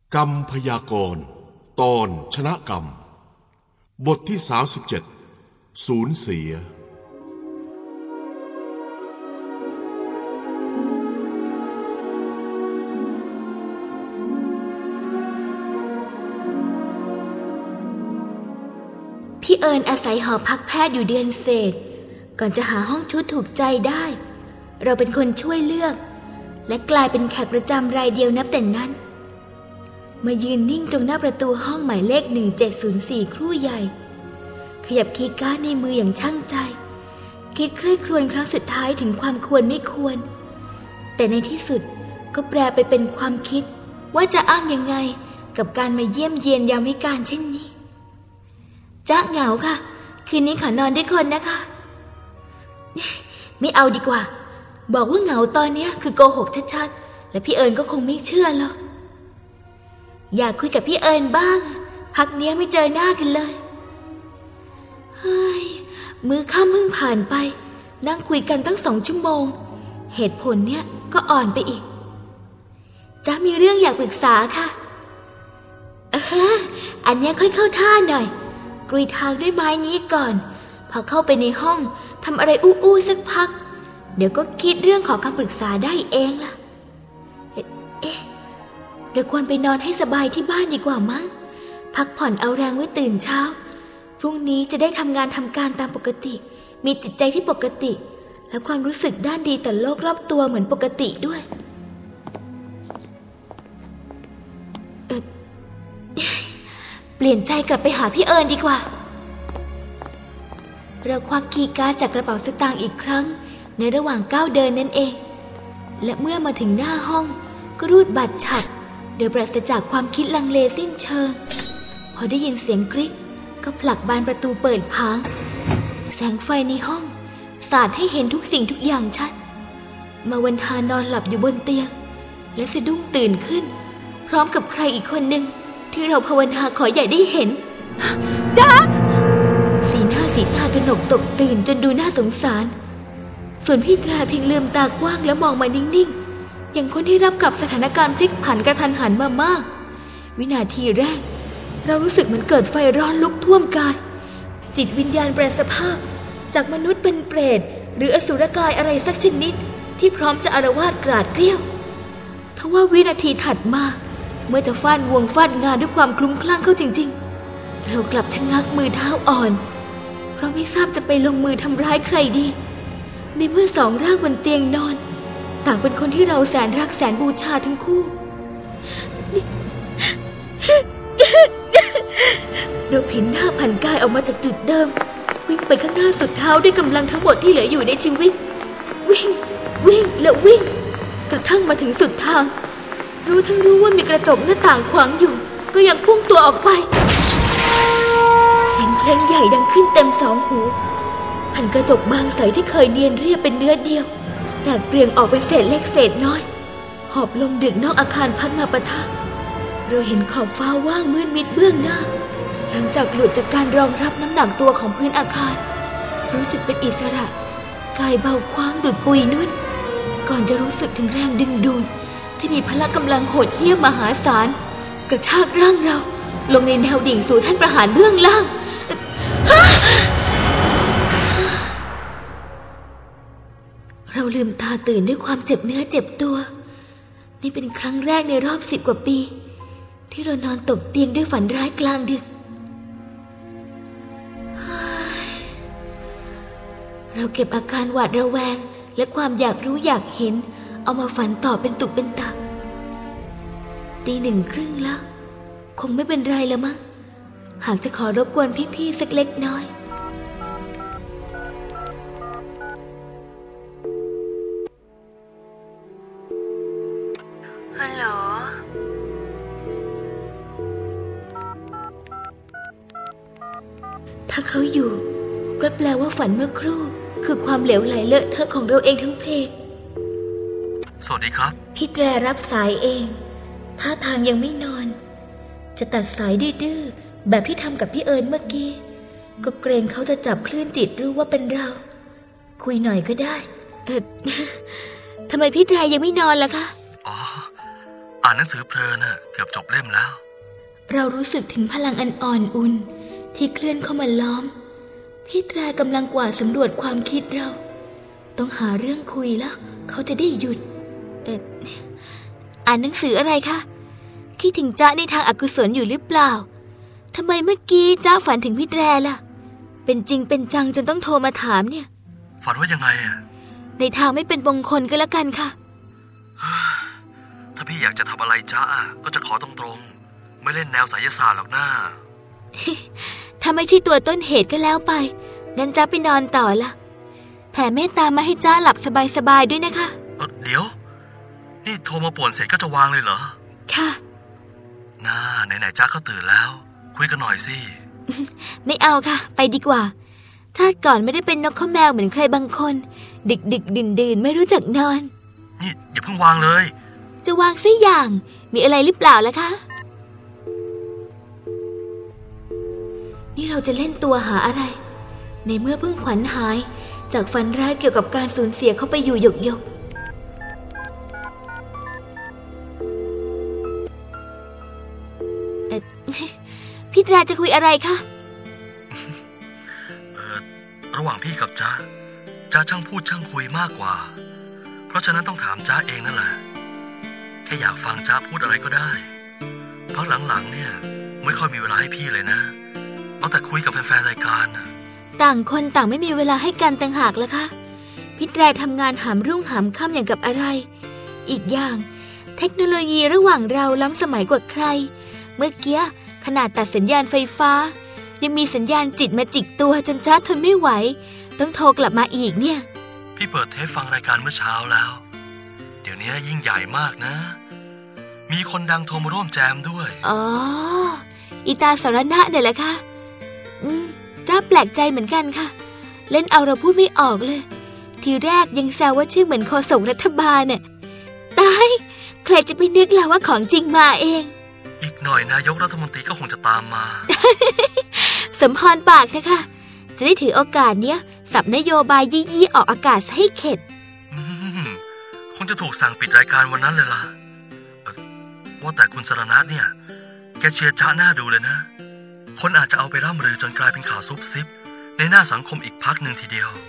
กรรมพยากรณ์ตอนชนะกรรมบทที่37สูญเสียพี่เอิญอาศัยหอพักแพทย์อยู่เดือนเศษก่อนจะหาห้องชุดถูกใจได้เราเป็นคนช่วยเลือกและกลายเป็นแขกประจำรายเดียวนับแต่นั้นมายืนนิ่งตรงหน้าประตูห้องหมายเลข1704ครู่ใหญ่ขยับคีย์การ์ดในมืออย่างช่างใจคิดใคร่ครวญครั้งสุดท้ายถึงความควรไม่ควรแต่ในที่สุดก็แปลไปเป็นความคิดว่าจะอ้างยังไงกับการมาเยี่ยมเยียนยามวิกาลเช่นนี้จ๊ะเหงาค่ะคืนนี้ขอนอนด้วยคนนะคะไม่เอาดีกว่าบอกว่าเหงาตอนนี้คือโกหกชัดๆและพี่เอิญก็คงไม่เชื่อหรอกอยากคุยกับพี่เอิญบ้างพักเนี้ยไม่เจอหน้ากันเลยเฮ้ยมื้อค่ำเพิ่งผ่านไปนั่งคุยกันตั้ง2 ชั่วโมงเหตุผลเนี้ยก็อ่อนไปอีกจ๊ะมีเรื่องอยากปรึกษาค่ะอันเนี้ยค่อยเข้าท่าหน่อยกรีดทางด้วยไม้นี้ก่อนพอเข้าไปในห้องทำอะไรอู้ๆสักพักเดี๋ยวก็คิดเรื่องขอคำปรึกษาได้เองล่ะเราควรไปนอนให้สบายที่บ้านดีกว่ามั้งพักผ่อนเอาแรงไว้ตื่นเช้าพรุ่งนี้จะได้ทำงานทำการตามปกติมีจิตใจที่ปกติและความรู้สึกด้านดีต่อโลกรอบตัวเหมือนปกติด้วยเปลี่ยนใจกลับไปหาพี่เอิญดีกว่าเราควักคีย์การ์ดจากกระเป๋าสตางค์อีกครั้งในระหว่างก้าวเดินนั่นเองและเมื่อมาถึงหน้าห้องก็รูดบัตรฉับโดยปราศจากความคิดลังเลสิ้นเชิงพอได้ยินเสียงกริ๊กก็ผลักบานประตูเปิดผางแสงไฟในห้องสาดให้เห็นทุกสิ่งทุกอย่างชัดมาวันทานอนหลับอยู่บนเตียงและสะดุ้งตื่นขึ้นพร้อมกับใครอีกคนหนึ่งที่เราภาวนาขออย่าได้เห็นจ๊ะสีหน้าตระหนกตกตื่นจนดูน่าสงสารส่วนพี่ตราเพียงลืมตากว้างแล้วมองมานิ่งๆอย่างคนที่รับกับสถานการณ์พลิกผันกระทันหันมามากวินาทีแรกเรารู้สึกเหมือนเกิดไฟร้อนลุกท่วมกายจิตวิญญาณแปรสภาพจากมนุษย์เป็นเปรตหรืออสุรกายอะไรสักชนิดที่พร้อมจะอาละวาดกราดเกรี้ยวทว่าวินาทีถัดมาเมื่อจะฟาดงวงฟาดงานด้วยความคลุ้มคลั่งเข้าจริงๆเรากลับชะงักมือเท้าอ่อนเพราะไม่ทราบจะไปลงมือทำร้ายใครดีในเมื่อ2 ร่างบนเตียงนอนต่างเป็นคนที่เราแสนรักแสนบูชาทั้งคู่เราผินหน้าผันกายออกมาจากจุดเดิมวิ่งไปข้างหน้าสุดเท้าด้วยกำลังทั้งหมดที่เหลืออยู่ในชีวิตวิ่งแล้ววิ่งกระทั่งมาถึงสุดทางรู้ว่ามีกระจกหน้าต่างขวางอยู่ก็ยังพุ่งตัวออกไปเสียงเพลงใหญ่ดังขึ้นเต็ม2 หูแผ่นกระจกบางใสที่เคยเนียนเรียบเป็นเนื้อเดียวแตกเปลี่ยงออกเป็นเศษเล็กเศษน้อยหอบลมดึกนอกอาคารพัดมาปะทะเราเห็นขอบฟ้าว่างมืดมิดเบื้องหน้าหลังจากหลุดจากการรองรับน้ำหนักตัวของพื้นอาคารรู้สึกเป็นอิสระกายเบาคว้างดุจปุยนุ่นก่อนจะรู้สึกถึงแรงดึงดูดที่มีพละกำลังโหดเหี้ยมมหาศาลกระชากร่างเราลงในแนวดิ่งสู่ท่านประหารเบื้องล่างเราลืมตาตื่นด้วยความเจ็บเนื้อเจ็บตัวนี่เป็นครั้งแรกในรอบ10 กว่าปีที่เรานอนตกเตียงด้วยฝันร้ายกลางดึกเราเก็บอาการหวาดระแวงและความอยากรู้อยากเห็นเอามาฝันต่อเป็นตุเป็นตะ 1:30 แล้วคงไม่เป็นไรแล้วมั้งหากจะขอรบกวนพี่ๆสักเล็กน้อยฮัลโหลถ้าเขาอยู่ก็แปลว่าฝันเมื่อครู่คือความเหลวไหลเลอะเทอะของเราเองทั้งเพสวัสดีครับพี่แตรรับสายเองท่าทางยังไม่นอนจะตัดสายดื้อๆแบบที่ทำกับพี่เอิญเมื่อกี้ก็เกรงเขาจะจับคลื่นจิตรู้ว่าเป็นเราคุยหน่อยก็ได้ทำไมพี่แตรยังไม่นอนล่ะคะอ่านหนังสือเพลินน่ะเกือบจบเล่มแล้วเรารู้สึกถึงพลังอันอ่อนอุ่นที่เคลื่อนเข้ามาล้อมพี่แตรกำลังกวาดสำรวจความคิดเราต้องหาเรื่องคุยแล้วเขาจะได้หยุดอ่านหนังสืออะไรคะคิดถึงจ๊ะในทางอกุศลอยู่หรือเปล่าทำไมเมื่อกี้จ๊ะฝันถึงพี่แตรล่ะเป็นจริงเป็นจังจนต้องโทรมาถามเนี่ยฝันว่ายังไงอ่ะในทางไม่เป็นมงคลก็แล้วกันค่ะถ้าพี่อยากจะทำอะไรจ๊ะก็จะขอตรงๆไม่เล่นแนวไสยศาสตร์หรอกนะถ้าไม่ใช่ตัวต้นเหตุก็แล้วไปงั้นจ๊ะไปนอนต่อละแผ่เมตตามาให้จ๊ะหลับสบายๆด้วยนะคะเดี๋ยวนี่โทรมาป่วนเสร็จก็จะวางเลยเหรอค่ะน่าไหนๆจ๊ะก็ตื่นแล้วคุยกันหน่อยสิไม่เอาค่ะไปดีกว่าชาติก่อนไม่ได้เป็นนกข้าวแมวเหมือนใครบางคนดึกดื่นไม่รู้จักนอนนี่อย่าเพิ่งวางเลยจะวางซิอย่างมีอะไรหรือเปล่าล่ะคะนี่เราจะเล่นตัวหาอะไรในเมื่อเพิ่งขวัญหายจากฝันร้ายเกี่ยวกับการสูญเสียเขาไปอยู่หยกพี่แตรจะคุยอะไรคะระหว่างพี่กับจ๊ะช่างพูดช่างคุยมากกว่าเพราะฉะนั้นต้องถามจ๊ะเองนั่นแหละแค่อยากฟังจ๊ะพูดอะไรก็ได้เพราะหลังๆเนี่ยไม่ค่อยมีเวลาให้พี่เลยนะเอาแต่คุยกับแฟนๆรายการต่างคนต่างไม่มีเวลาให้กันต่างหากแล้วคะพี่แตรทำงานหามรุ่งหามค่ำอย่างกับอะไรอีกอย่างเทคโนโลยีระหว่างเราล้ำสมัยกว่าใครเมื่อกี้ขนาดตัดสัญญาณไฟฟ้ายังมีสัญญาณจิตมาจิกตัวจนจ๊ะทนไม่ไหวต้องโทรกลับมาอีกเนี่ยพี่เปิดเทปฟังรายการเมื่อเช้าแล้วเดี๋ยวนี้ยิ่งใหญ่มากนะมีคนดังโทรมาร่วมแจมด้วยอ๋ออีตาสรณะเนี่ยแหละค่ะจ๊ะแปลกใจเหมือนกันค่ะเล่นเอาเราพูดไม่ออกเลยทีแรกยังแซวว่าชื่อเหมือนโฆษกรัฐบาลเนี่ยตายใครจะไปนึกแล้วว่าของจริงมาเองอีกหน่อยนายกรัฐมนตรีก็คงจะตามมาสมพรปากนะคะจะได้ถือโอกาสเนี้ยสับนโยบายยี่ๆออกอากาศให้เข็ดคงจะถูกสั่งปิดรายการวันนั้นเลยล่ะว่าแต่คุณสรณะเนี่ยแกเชียร์จ๊ะหน้าดูเลยนะคนอาจจะเอาไปร่ำลือจนกลายเป็นข่าวซุบซิบในหน้าสังคมอีกพักหนึ่งทีเดียว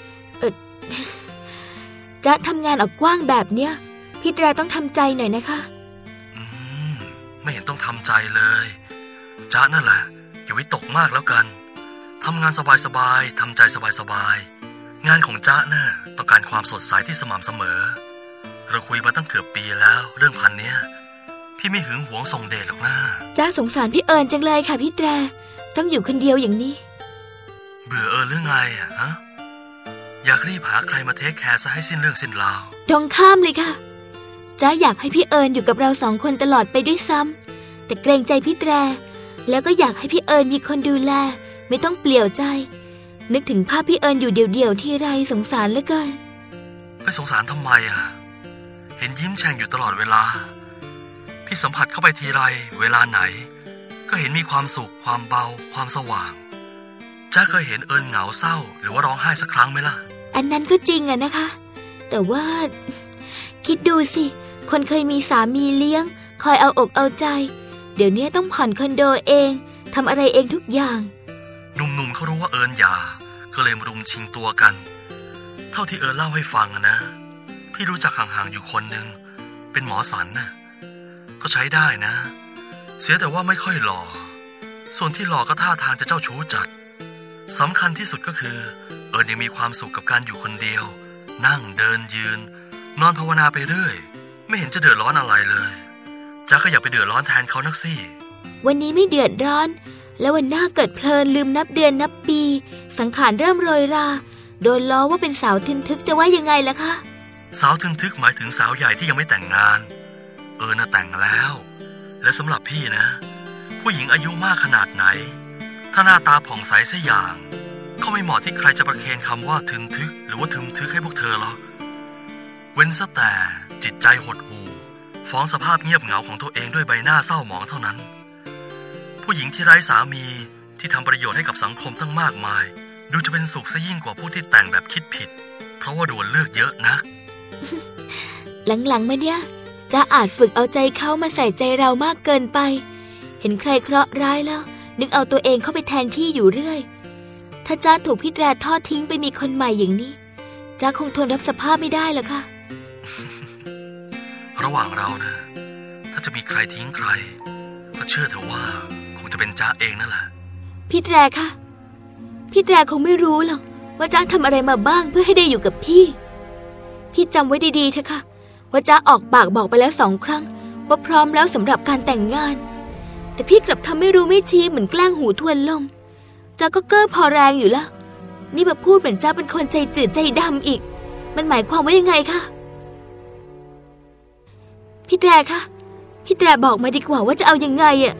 จ๊ะทำงานออกกว้างแบบเนี้ยพี่แตรต้องทำใจหน่อยนะคะไม่เห็นต้องทำใจเลยจ๊ะนั่นแหละอย่าวิตกมากแล้วกันทำงานสบายๆทำใจสบายๆงานของจ๊ะน่ะต้องการความสดใสที่สม่ำเสมอเราคุยมาตั้งเกือบปีแล้วเรื่องพันเนี้ยพี่ไม่หึงหวงส่งเดชหรอกนะจ๊ะสงสารพี่เอิญจังเลยค่ะพี่แตรต้องอยู่คนเดียวอย่างนี้เบื่อหรือไงฮะอยากรีบหาใครมาเทคแคร์ซะให้สิ้นเรื่องสิ้นราวตรงข้ามเลยค่ะจ๊ะอยากให้พี่เอิญอยู่กับเรา2 คนตลอดไปด้วยซ้ำแต่เกรงใจพี่แตรแล้วก็อยากให้พี่เอิญมีคนดูแลไม่ต้องเปลี่ยวใจนึกถึงภาพพี่เอิญอยู่เดี่ยวๆที่ไรสงสารเหลือเกินไปสงสารทำไมเห็นยิ้มแฉ่งอยู่ตลอดเวลาพี่สัมผัสเข้าไปทีไรเวลาไหนก็เห็นมีความสุขความเบาความสว่างจ๊ะเคยเห็นเอิญเหงาเศร้าหรือว่าร้องไห้สักครั้งไหมล่ะอันนั้นก็จริงอะนะคะแต่ว่าคิดดูสิคนเคยมีสามีเลี้ยงคอยเอาอกเอาใจเดี๋ยวนี้ต้องผ่อนคอนโดเองทำอะไรเองทุกอย่างหนุ่มๆเขารู้ว่าเอิญหย่าก็เลยมารุมชิงตัวกันเท่าที่เอิญเล่าให้ฟังนะพี่รู้จักห่างๆอยู่คนหนึ่งเป็นหมอสันนะก็ใช้ได้นะเสียแต่ว่าไม่ค่อยหล่อส่วนที่หล่อก็ท่าทางจะเจ้าชู้จัดสำคัญที่สุดก็คือเอิญยังมีความสุขกับการอยู่คนเดียวนั่งเดินยืนนอนภาวนาไปเรื่อยไม่เห็นจะเดือดร้อนอะไรเลยจ๊ะก็อย่าไปเดือดร้อนแทนเขานักสิวันนี้ไม่เดือดร้อนแล้ววันหน้าเกิดเพลินลืมนับเดือนนับปีสังขารเริ่มโรยราโดนล้อว่าเป็นสาวทึนทึกจะว่ายังไงล่ะคะสาวทึนทึกหมายถึงสาวใหญ่ที่ยังไม่แต่งงานน่ะแต่งแล้วและสำหรับพี่นะผู้หญิงอายุมากขนาดไหนถ้าหน้าตาผ่องใสสักอย่างเขาไม่เหมาะที่ใครจะประเคนคำว่าทึนทึกหรือว่าทึมทึกให้พวกเธอหรอกเว้นซะแต่จิตใจหดหู่ฟ้องสภาพเงียบเหงาของตัวเองด้วยใบหน้าเศร้าหมองเท่านั้นผู้หญิงที่ไร้สามีที่ทำประโยชน์ให้กับสังคมตั้งมากมายดูจะเป็นสุขซะยิ่งกว่าผู้ที่แต่งแบบคิดผิดเพราะว่าโดนเลือกเยอะนักหลังๆมาเนี่ยจ้าอาจฝึกเอาใจเขามาใส่ใจเรามากเกินไปเห็นใครเคราะห์ร้ายแล้วนึกเอาตัวเองเข้าไปแทนที่อยู่เรื่อยถ้าจ้าถูกพี่แตรทอดทิ้งไปมีคนใหม่อย่างนี้จ้าคงทนรับสภาพไม่ได้หรอกค่ะระหว่างเรานะถ้าจะมีใครทิ้งใครก็เชื่อเถอะว่าคงจะเป็นจ้าเองนั่นแหละพี่แตรค่ะพี่แตรคงไม่รู้หรอกว่าจ้าทำอะไรมาบ้างเพื่อให้ได้อยู่กับพี่จำไว้ดีๆเถอะค่ะว่าจ้าออกปากบอกไปแล้ว2 ครั้งว่าพร้อมแล้วสำหรับการแต่งงานแต่พี่กลับทำไม่รู้ไม่ชี้เหมือนแกล้งหูทวนลมจ้าก็เก้อพอแรงอยู่แล้วนี่มาพูดเหมือนจ้าเป็นคนใจจืดใจดำอีกมันหมายความว่ายังไงคะพี่แตรคะพี่แตรบอกมาดีกว่าว่าจะเอายังไงอ่ะ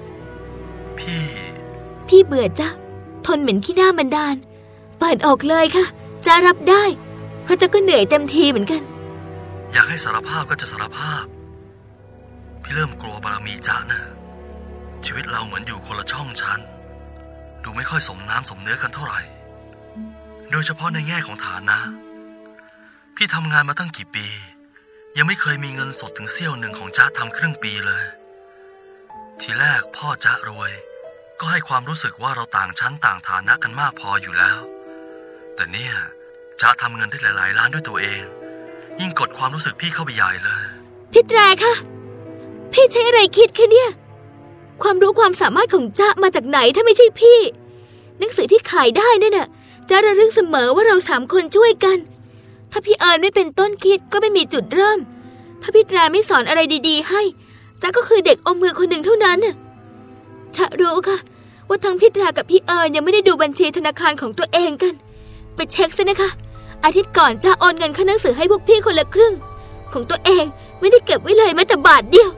พี่เบื่อจ้าทนเหม็นขี้หน้าบันดาลเปิดออกเลยค่ะจ้ารับได้เพราะจ้าก็เหนื่อยเต็มทีเหมือนกันอยากให้สารภาพก็จะสารภาพพี่เริ่มกลัวบารมีจ้านะชีวิตเราเหมือนอยู่คนละช่องชั้นดูไม่ค่อยสมน้ำสมเนื้อกันเท่าไหร่โดยเฉพาะในแง่ของฐานะพี่ทำงานมาตั้งกี่ปียังไม่เคยมีเงินสดถึงเสี้ยวหนึ่งของจ้าทำครึ่งปีเลยทีแรกพ่อจ้ารวยก็ให้ความรู้สึกว่าเราต่างชั้นต่างฐานะกันมากพออยู่แล้วแต่เนี่ยจ้าทำเงินได้หลายๆล้านด้วยตัวเองยิ่งกดความรู้สึกพี่เข้าไปใหญ่เลยพี่แตรคะพี่ใช้อะไรคิดคะเนี่ยความรู้ความสามารถของจ้ามาจากไหนถ้าไม่ใช่พี่หนังสือที่ขายได้นั่นน่ะจ้าระลึกเสมอว่าเรา3 คนช่วยกันถ้าพี่เอิญไม่เป็นต้นคิดก็ไม่มีจุดเริ่มถ้าพี่แตรไม่สอนอะไรดีๆให้จ้าก็คือเด็กอมมือคนหนึ่งเท่านั้นน่ะจ้ารู้ค่ะว่าทั้งพี่แตรกับพี่เอิญยังไม่ได้ดูบัญชีธนาคารของตัวเองกันไปเช็คซะนะคะอาทิตย์ก่อนจ้าโอนเงินค่าหนังสือให้พวกพี่คนละครึ่งของตัวเองไม่ได้เก็บไว้เลยแม้แต่บาทเดียว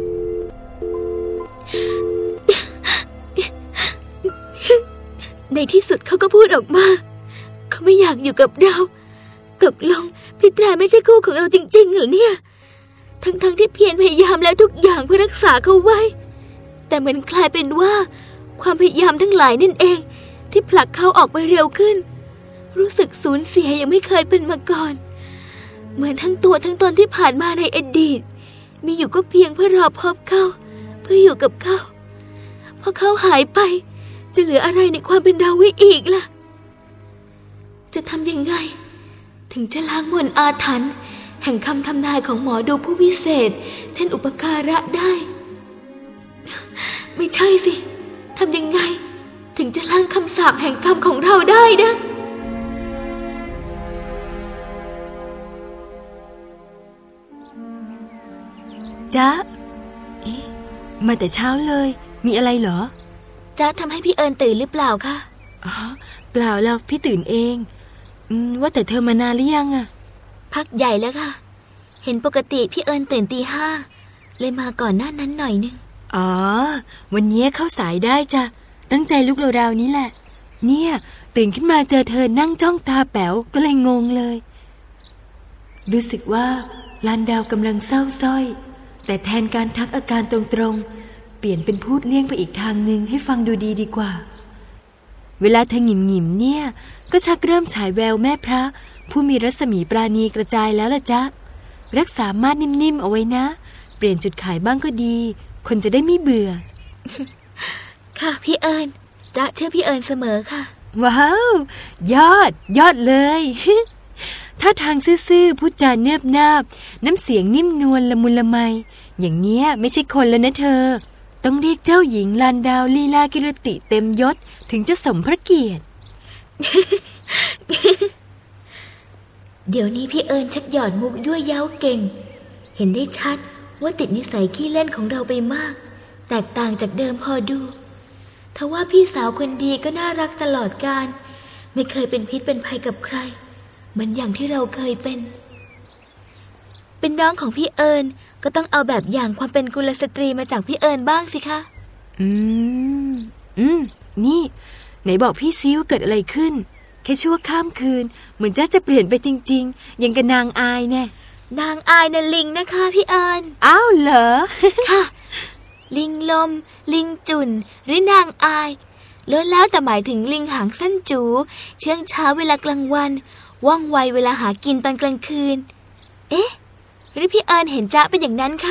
ในที่สุดเขาก็พูดออกมาเขาไม่อยากอยู่กับเราตกลงพี่แตรไม่ใช่คู่ของเราจริงๆเหรอเนี่ยทั้งที่เพียรพยายามแล้วทุกอย่างเพื่อรักษาเขาไว้แต่มันกลายเป็นว่าความพยายามทั้งหลายนั่นเองที่ผลักเขาออกไปเร็วขึ้นรู้สึกสูญเสียยังไม่เคยเป็นมาก่อนเหมือนทั้งตัวทั้งตนที่ผ่านมาในอดีตมีอยู่ก็เพียงเพื่อรอพบเขาเพื่ออยู่กับเขาพอเขาหายไปจะเหลืออะไรในความเป็นเราไว้อีกล่ะจะทำยังไงถึงจะล้างมนต์อาถรรพ์แห่งคำทำนายของหมอดูผู้วิเศษเช่นอุปการะได้ไม่ใช่สิทำยังไงถึงจะล้างคำสาปแห่งกรรมของเราได้นะจ๊ะมาแต่เช้าเลยมีอะไรเหรอจ๊ะทำให้พี่เอิญตื่นหรือเปล่าคะอ๋อเปล่าหรอกพี่ตื่นเองว่าแต่เธอมานานหรือยังอะพักใหญ่แล้วค่ะเห็นปกติพี่เอิญตื่นตี 5เลยมาก่อนหน้านั้นหน่อยนึงอ๋อวันนี้เข้าสายได้จ้ะตั้งใจลุกราวๆนี้แหละเนี่ยตื่นขึ้นมาเจอเธอนั่งจ้องตาแป๋วก็เลยงงเลยรู้สึกว่าลานดาวกำลังเศร้าส้อยแต่แทนการทักอาการตรงๆเปลี่ยนเป็นพูดเลี่ยงไปอีกทางนึงให้ฟังดูดีกว่าเวลาเธอหงิมๆเนี่ยก็ชักเริ่มฉายแววแม่พระผู้มีรัศมีปราณีกระจายแล้วล่ะจ๊ะรักษามาดนิ่มๆเอาไว้นะเปลี่ยนจุดขายบ้างก็ดีคนจะได้ไม่เบื่อค่ะพี่เอิญจ๊ะเชื่อพี่เอิญเสมอค่ะว้าวยอดเลย ถ้าทางซื่อๆพูดจาเนียบนาบน้ำเสียงนิ่มนวลละมุนละไมอย่างเนี้ยไม่ใช่คนแล้วนะเธอต้องเรียกเจ้าหญิงลานดาวลีลากิรติเต็มยศถึงจะสมพระเกียรติเดี๋ยวนี้พี่เอิญชักหยอดมุกด้วยเย้าเก่งเห็นได้ชัดว่าติดนิสัยขี้เล่นของเราไปมากแตกต่างจากเดิมพอดูทว่าพี่สาวคนดีก็น่ารักตลอดกาลไม่เคยเป็นพิษเป็นภัยกับใครเหมือนอย่างที่เราเคยเป็นน้องของพี่เอิญก็ต้องเอาแบบอย่างความเป็นกุลสตรีมาจากพี่เอิญบ้างสิคะนี่ไหนบอกพี่ซิว่าเกิดอะไรขึ้นแค่ชั่วข้ามคืนเหมือนจะเปลี่ยนไปจริงๆยังกับนางอายแน่นางอายน่ะลิงนะคะพี่เอิญอ้าวเหรอค่ะลิงลมลิงจุ่นหรือนางอายล้วนแล้วแต่หมายถึงลิงหางสั้นจูเชื่องช้าเวลากลางวันว่องไวเวลาหากินตอนกลางคืนเอ๊ะหรือพี่เอิญเห็นจ๊ะเป็นอย่างนั้นคะ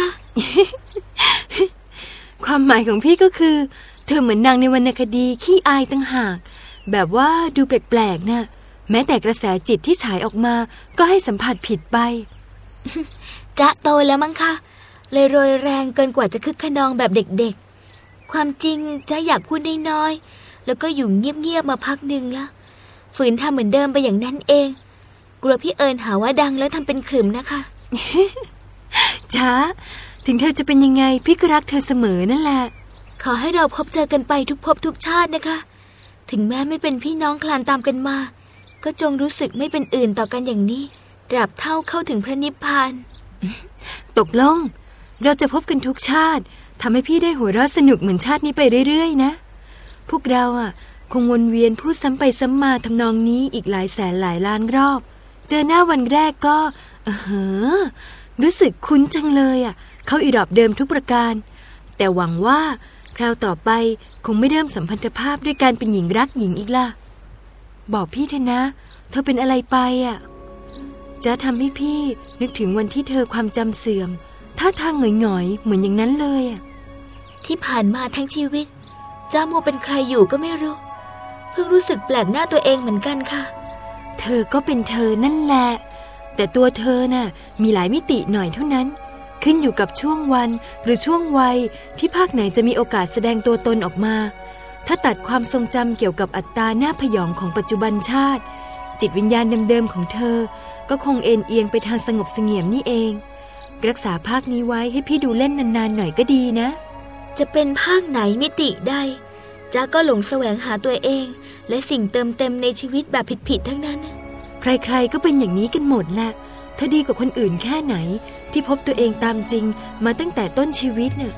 ความหมายของพี่ก็คือเธอเหมือนนางในวรรณคดีขี้อายตั้งหากแบบว่าดูแปลกๆน่ะแม้แต่กระแสจิตที่ฉายออกมาก็ให้สัมผัสผิดไปจ๊ะโตแล้วมั้งคะเลยโรยแรงเกินกว่าจะคึกขนองแบบเด็กๆความจริงจ๊ะอยากพูดน้อยๆแล้วก็อยู่เงียบๆมาพักหนึ่งแล้วฝืนทำเหมือนเดิมไปอย่างนั้นเองกลัวพี่เอิญหาว่าดังแล้วทำเป็นขรึมนะคะจ๊ะถึงเธอจะเป็นยังไงพี่ก็รักเธอเสมอนั่นแหละขอให้เราพบเจอกันไปทุกภพทุกชาตินะคะถึงแม้ไม่เป็นพี่น้องคลานตามกันมาก็จงรู้สึกไม่เป็นอื่นต่อกันอย่างนี้ตราบเท่าเข้าถึงพระนิพพานตกลงเราจะพบกันทุกชาติทำให้พี่ได้หัวเราะสนุกเหมือนชาตินี้ไปเรื่อยๆนะพวกเราคงวนเวียนพูดซ้ำไปซ้ำมาทำนองนี้อีกหลายแสนหลายล้านรอบเจอหน้าวันแรกก็รู้สึกคุ้นจังเลยเข้าอีรอบเดิมทุกประการแต่หวังว่าคราวต่อไปคงไม่เริ่มสัมพันธภาพด้วยการเป็นหญิงรักหญิงอีกล่ะบอกพี่เถอะนะเธอเป็นอะไรไปจะทำให้พี่นึกถึงวันที่เธอความจำเสื่อมท่าทางหงอยๆเหมือนอย่างนั้นเลยที่ผ่านมาทั้งชีวิตจ้ามัวเป็นใครอยู่ก็ไม่รู้เพิ่งรู้สึกแปลกหน้าตัวเองเหมือนกันค่ะเธอก็เป็นเธอนั่นแหละแต่ตัวเธอน่ะมีหลายมิติหน่อยเท่านั้นขึ้นอยู่กับช่วงวันหรือช่วงวัยที่ภาคไหนจะมีโอกาสแสดงตัวตนออกมาถ้าตัดความทรงจำเกี่ยวกับอัตตาหน้าพยองของปัจจุบันชาติจิตวิญญาณเดิมๆของเธอก็คงเอ็นเอียงไปทางสงบเสงี่ยมนี่เองรักษาภาคนี้ไว้ให้พี่ดูเล่นนานๆหน่อยก็ดีนะจะเป็นภาคไหนมิติใดจ๊ะก็หลงแสวงหาตัวเองและสิ่งเติมเต็มในชีวิตแบบผิดๆทั้งนั้นใครๆก็เป็นอย่างนี้กันหมดแหละเธอดีกว่าคนอื่นแค่ไหนที่พบตัวเองตามจริงมาตั้งแต่ต้นชีวิตน่ะ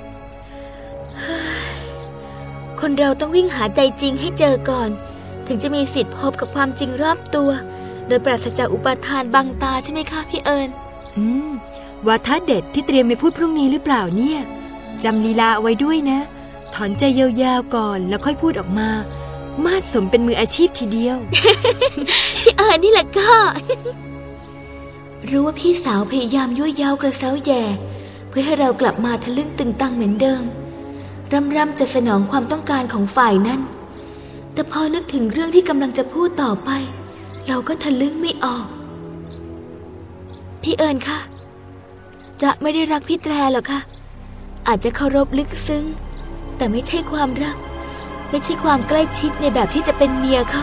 คนเราต้องวิ่งหาใจจริงให้เจอก่อนถึงจะมีสิทธิ์พบกับความจริงรอบตัวโดยปราศจากอุปาทานบังตาใช่ไหมคะพี่เอิญวาทะเด็ดที่เตรียมไปพูดพรุ่งนี้หรือเปล่าเนี่ยจำลีลาเอาไว้ด้วยนะถอนใจยาวๆก่อนแล้วค่อยพูดออกมามาดสมเป็นมืออาชีพทีเดียวพี่เอิญนี่แหละก็ รู้ว่าพี่สาวพยายามยั่วเย้ากระเซ้าแย่เพื่อให้เรากลับมาทะลึ่งตึงตังเหมือนเดิมร่ำจะสนองความต้องการของฝ่ายนั้นแต่พอนึกถึงเรื่องที่กำลังจะพูดต่อไปเราก็ทะลึ่งไม่ออกพี่เอิญคะจะไม่ได้รักพี่แตรหรอกค่ะอาจจะเคารพลึกซึ้งแต่ไม่ใช่ความรักไม่ใช่ความใกล้ชิดในแบบที่จะเป็นเมียเขา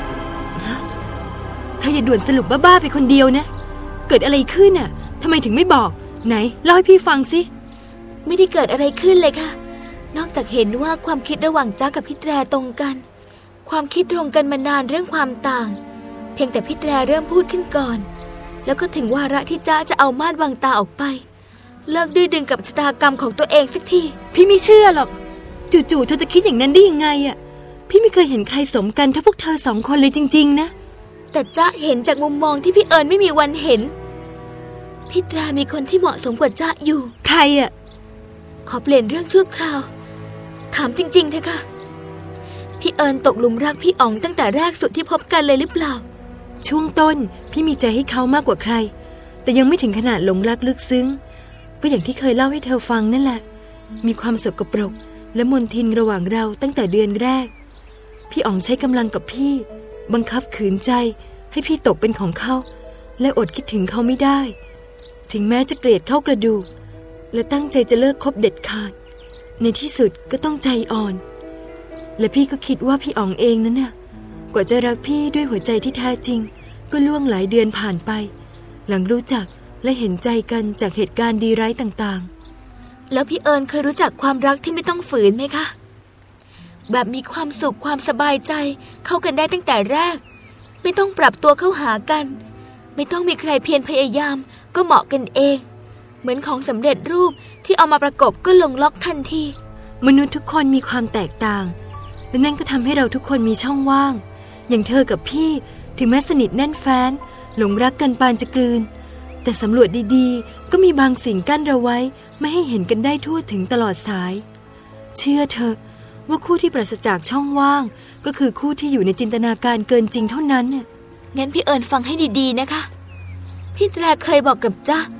เธออย่าด่วนสรุปบ้าๆไปคนเดียวนะเกิดอะไรขึ้นทำไมถึงไม่บอกไหนเล่าให้พี่ฟังสิไม่ได้เกิดอะไรขึ้นเลยค่ะนอกจากเห็นว่าความคิดระหว่างจ๊ะกับพี่แตรตรงกันความคิดตรงกันมานานเรื่องความต่างเพียงแต่พี่แตรเริ่มพูดขึ้นก่อนแล้วก็ถึงวาระที่จ๊ะจะเอาม่านบังตาออกไปเลิกดื้อดึงกับชะตากรรมของตัวเองสักทีพี่ไม่เชื่อหรอกจู่ๆเธอจะคิดอย่างนั้นได้ยังไงพี่ไม่เคยเห็นใครสมกันเท่าพวกเธอ2 คนเลยจริงๆนะแต่จ๊ะเห็นจากมุมมองที่พี่เอิญไม่มีวันเห็นพี่แตรมีคนที่เหมาะสมกว่าจ๊ะอยู่ใครขอเปลี่ยนเรื่องชั่วคราวถามจริงๆเถอะค่ะพี่เอิญตกหลุมรักพี่อ๋องตั้งแต่แรกสุดที่พบกันเลยหรือเปล่าช่วงต้นพี่มีใจให้เขามากกว่าใครแต่ยังไม่ถึงขนาดหลงรักลึกซึ้งก็อย่างที่เคยเล่าให้เธอฟังนั่นแหละมีความสกปรกและมนทินระหว่างเราตั้งแต่เดือนแรกพี่อ๋องใช้กำลังกับพี่บังคับขืนใจให้พี่ตกเป็นของเขาและอดคิดถึงเขาไม่ได้ถึงแม้จะเกลียดเข้ากระดูกและตั้งใจจะเลิกคบเด็ดขาดในที่สุดก็ต้องใจอ่อนและพี่ก็คิดว่าพี่อ๋องเองนั้นกว่าจะรักพี่ด้วยหัวใจที่แท้จริงก็ล่วงหลายเดือนผ่านไปหลังรู้จักและเห็นใจกันจากเหตุการณ์ดีร้ายต่างๆแล้วพี่เอิญเคยรู้จักความรักที่ไม่ต้องฝืนไหมคะแบบมีความสุขความสบายใจเข้ากันได้ตั้งแต่แรกไม่ต้องปรับตัวเข้าหากันไม่ต้องมีใครเพียรพยายามก็เหมาะกันเองเหมือนของสำเร็จรูปที่เอามาประกบก็ลงล็อกทันทีมนุษย์ทุกคนมีความแตกต่างและนั่นก็ทำให้เราทุกคนมีช่องว่างอย่างเธอกับพี่ถึงแม้สนิทแน่นแฟ้นหลงรักกันปานจะกลืนแต่สำรวจดีๆก็มีบางสิ่งกั้นเราไว้ไม่ให้เห็นกันได้ทั่วถึงตลอดสายเชื่อเถอะว่าคู่ที่ปราศจากช่องว่างก็คือคู่ที่อยู่ในจินตนาการเกินจริงเท่านั้นงั้นพี่เอิญฟังให้ดีๆนะคะพี่แตรเคยบอกกับจ๊ะ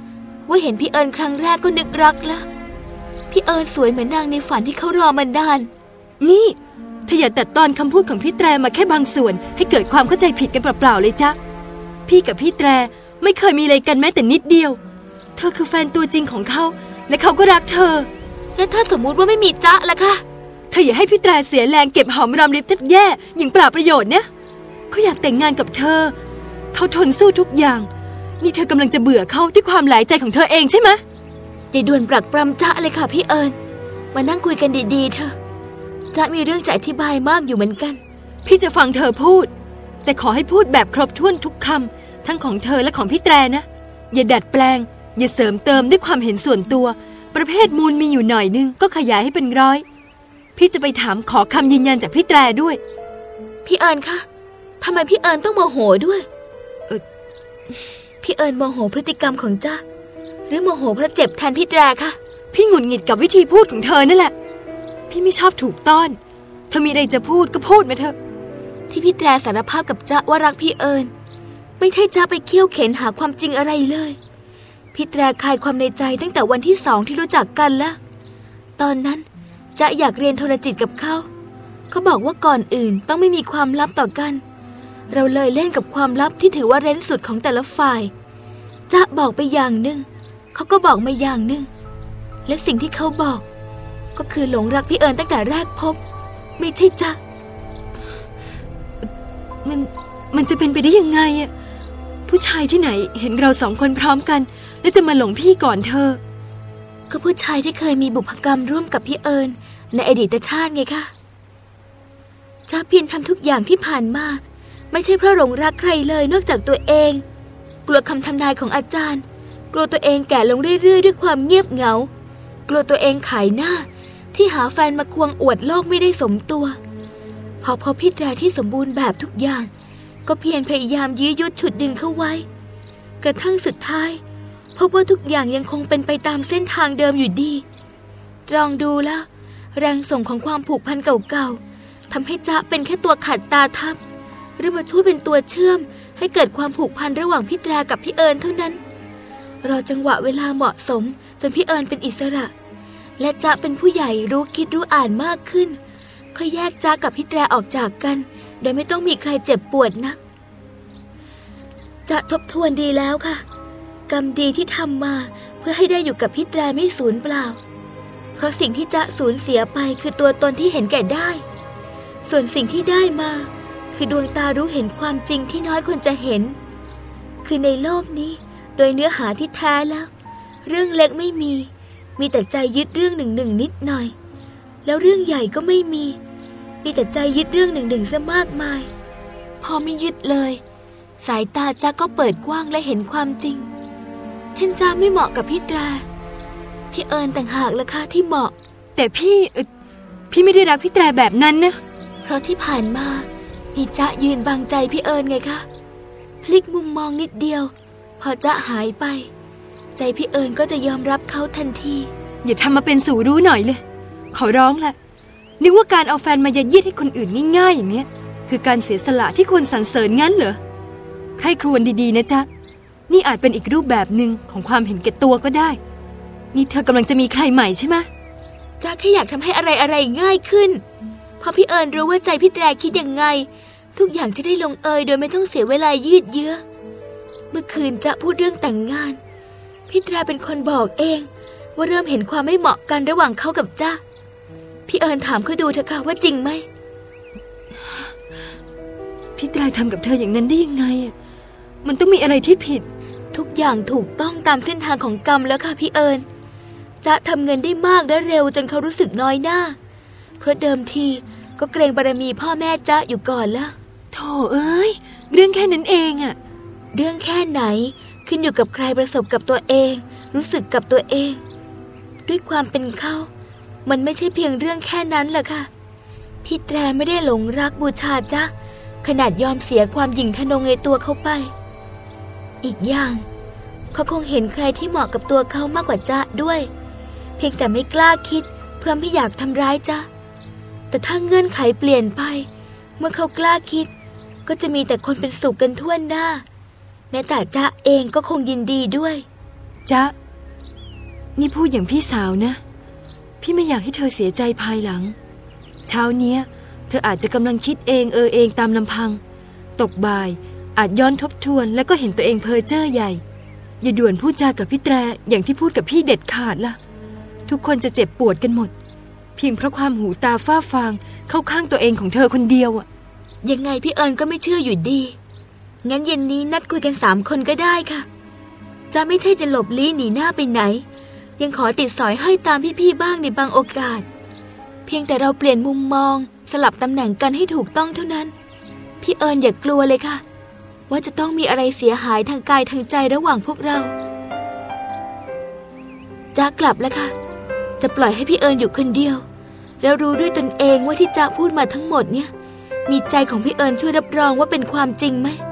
ว่าเห็นพี่เอิญครั้งแรกก็นึกรักละพี่เอิญสวยเหมือนนางในฝันที่เขารอมานานนี่เธออย่าตัดตอนคำพูดของพี่แตรมาแค่บางส่วนให้เกิดความเข้าใจผิดกันเปล่าๆเลยจ๊ะพี่กับพี่แตรไม่เคยมีอะไรกันแม้แต่นิดเดียวเธอคือแฟนตัวจริงของเขาและเขาก็รักเธอแล้วถ้าสมมุติว่าไม่มีจ๊ะล่ะคะเธออย่าให้พี่แตรเสียแรงเก็บหอมรอมริบแทบแย่อย่างเปล่าประโยชน์นะเขาอยากแต่งงานกับเธอเขาทนสู้ทุกอย่างนี่เธอกำลังจะเบื่อเขาด้วยความหลายใจของเธอเองใช่ไหมอย่าด่วนปรักปรำจ๊ะเลยค่ะพี่เอิญมานั่งคุยกันดีๆเถอะจ๊ะมีเรื่องจะอธิบายมากอยู่เหมือนกันพี่จะฟังเธอพูดแต่ขอให้พูดแบบครบถ้วนทุกคำทั้งของเธอและของพี่แตรนะอย่าดัดแปลงอย่าเสริมเติมด้วยความเห็นส่วนตัวประเภทมูลมีอยู่หน่อยนึงก็ขยายให้เป็นร้อยพี่จะไปถามขอคำยืนยันจากพี่แตรด้วยพี่เอิญคะทำไมพี่เอิญต้องโมโหด้วยพี่เอิญโมโหพฤติกรรมของจ๊ะหรือโมโหเพราะเจ็บแทนพี่แตรคะพี่หงุดหงิดกับวิธีพูดของเธอนั่นแหละพี่ไม่ชอบถูกต้อนเธอมีอะไรจะพูดก็พูดมาเถอะที่พี่แตรสารภาพกับจ๊ะว่ารักพี่เอิญไม่ใช่จ๊ะไปเคี่ยวเข็นหาความจริงอะไรเลยพี่แตรคลายความในใจตั้งแต่วันที่2ที่รู้จักกันแล้วตอนนั้นจ๊ะอยากเรียนโทรจิตกับเขาบอกว่าก่อนอื่นต้องไม่มีความลับต่อกันเราเลยเล่นกับความลับที่ถือว่าเร้นสุดของแต่ละฝ่ายจ๊ะบอกไปอย่างหนึ่งเขาก็บอกมาอย่างหนึ่งและสิ่งที่เขาบอกก็คือหลงรักพี่เอิญตั้งแต่แรกพบไม่ใช่จ๊ะมันจะเป็นไปได้ยังไงอะผู้ชายที่ไหนเห็นเรา2คนพร้อมกันแล้วจะมาหลงพี่ก่อนเธอก็ผู้ชายที่เคยมีบุพกรรมร่วมกับพี่เอิญในอดีตชาติไงคะจ๊ะเพียรทำทุกอย่างที่ผ่านมาไม่ใช่เพราะหลงรักใครเลยนอกจากตัวเองกลัวคำทำนายของอาจารย์กลัวตัวเองแก่ลงเรื่อยๆด้วยความเงียบเหงากลัวตัวเองขายหน้าที่หาแฟนมาควงอวดโลกไม่ได้สมตัวพอพี่แตรที่สมบูรณ์แบบทุกอย่างก็เพียรพยายามยื้อยุดฉุดดึงเข้าไว้กระทั่งสุดท้ายพบว่าทุกอย่างยังคงเป็นไปตามเส้นทางเดิมอยู่ดีตรองดูแล้วแรงส่งของความผูกพันเก่าๆทำให้จ๊ะเป็นแค่ตัวขัดตาทับหรือมาช่วยเป็นตัวเชื่อมให้เกิดความผูกพันระหว่างพี่แตรกับพี่เอิญเท่านั้นรอจังหวะเวลาเหมาะสมจนพี่เอิญเป็นอิสระและจ๊ะเป็นผู้ใหญ่รู้คิดรู้อ่านมากขึ้นค่อยแยกจ๊ะกับพี่แตรออกจากกันโดยไม่ต้องมีใครเจ็บปวดนักจ๊ะทบทวนดีแล้วค่ะกรรมดีที่ทำมาเพื่อให้ได้อยู่กับพี่แตรไม่สูญเปล่าเพราะสิ่งที่จ๊ะสูญเสียไปคือตัวตนที่เห็นแก่ได้ส่วนสิ่งที่ได้มาคือดวงตารู้เห็นความจริงที่น้อยคนจะเห็นคือในโลกนี้โดยเนื้อหาที่แท้แล้วเรื่องเล็กไม่มีแต่ใจยึดเรื่องหนึ่งนิดหน่อยแล้วเรื่องใหญ่ก็ไม่มีแต่ใจยึดเรื่องหนึ่งซะมากมายพอไม่ยึดเลยสายตาจ๊ะก็เปิดกว้างและเห็นความจริงเช่นจ๊ะไม่เหมาะกับพี่แตรพี่เอิญต่างหากล่ะค่ะที่เหมาะแต่พี่ไม่ได้รักพี่แตรแบบนั้นนะเพราะที่ผ่านมามีจ๊ะยืนบังใจพี่เอิญไงคะพลิกมุมมองนิดเดียวพอจ๊ะหายไปใจพี่เอิญก็จะยอมรับเขาทันทีอย่าทำมาเป็นสู่รู้หน่อยเลยขอร้องละนึกว่าการเอาแฟนมายัดเยียดให้คนอื่นง่ายๆอย่างเนี้ยคือการเสียสละที่ควรสรรเสริญงั้นเหรอใครครวญดีๆนะจ๊ะนี่อาจเป็นอีกรูปแบบหนึ่งของความเห็นแก่ตัวก็ได้นี่เธอกำลังจะมีใครใหม่ใช่ไหมจ๊ะแค่อยากทำให้อะไรง่ายขึ้นพอพี่เอิญรู้ว่าใจพี่แตรคิดยังไงทุกอย่างจะได้ลงเอยโดยไม่ต้องเสียเวลายืดเยื้อเมื่อคืนจ๊ะพูดเรื่องแต่งงานพี่แตรเป็นคนบอกเองว่าเริ่มเห็นความไม่เหมาะกันระหว่างเขากับจ๊ะพี่เอิญถามเขาดูเถอะค่ะว่าจริงไหมพี่แตรทำกับเธออย่างนั้นได้ยังไงมันต้องมีอะไรที่ผิดทุกอย่างถูกต้องตามเส้นทางของกรรมแล้วค่ะพี่เอิญจ๊ะทำเงินได้มากและเร็วจนเขารู้สึกน้อยหน้าเพราะเดิมทีก็เกรงบารมีพ่อแม่จ๊ะอยู่ก่อนแล้วโธ่เอ้ยเรื่องแค่นั้นเองอะเรื่องแค่ไหนขึ้นอยู่กับใครประสบกับตัวเองรู้สึกกับตัวเองด้วยความเป็นเขามันไม่ใช่เพียงเรื่องแค่นั้นหรอกค่ะพี่แตรไม่ได้หลงรักบูชาจ๊ะขนาดยอมเสียความหยิ่งทะนงในตัวเขาไปอีกอย่างเขาคงเห็นใครที่เหมาะกับตัวเขามากกว่าจ๊ะด้วยเพียงแต่ไม่กล้าคิดเพราะไม่อยากทำร้ายจ๊ะแต่ถ้าเงื่อนไขเปลี่ยนไปเมื่อเขากล้าคิดก็จะมีแต่คนเป็นสุขกันทั่วหน้าแม้แต่จ๊ะเองก็คงยินดีด้วยจ๊ะนี่พูดอย่างพี่สาวนะพี่ไม่อยากให้เธอเสียใจภายหลังเช้าเนี้ยเธออาจจะกำลังคิดเองตามลำพังตกบ่ายอาจย้อนทบทวนแล้วก็เห็นตัวเองเพ้อเจ้อใหญ่อย่าด่วนพูดจากับพี่แตรอย่างที่พูดกับพี่เด็ดขาดล่ะทุกคนจะเจ็บปวดกันหมดเพียงเพราะความหูตาฝ้าฟางเข้าข้างตัวเองของเธอคนเดียวอะยังไงพี่เอิญก็ไม่เชื่ออยู่ดีงั้นเย็นนี้นัดคุยกัน3 คนก็ได้ค่ะจะไม่ใช่จะหลบลี้หนีหน้าไปไหนยังขอติดสอยห้อยตามพี่ๆบ้างในบางโอกาสเพียงแต่เราเปลี่ยนมุมมองสลับตำแหน่งกันให้ถูกต้องเท่านั้นพี่เอิญอย่ากลัวเลยค่ะว่าจะต้องมีอะไรเสียหายทางกายทางใจระหว่างพวกเราจ๊ะกลับแล้วค่ะจะปล่อยให้พี่เอิญอยู่คนเดียวแล้วรู้ด้วยตนเองว่าที่จ๊ะพูดมาทั้งหมดเนี่ยมีใจของพี่เอิญช่วยรับรองว่าเป็นความจริงไหม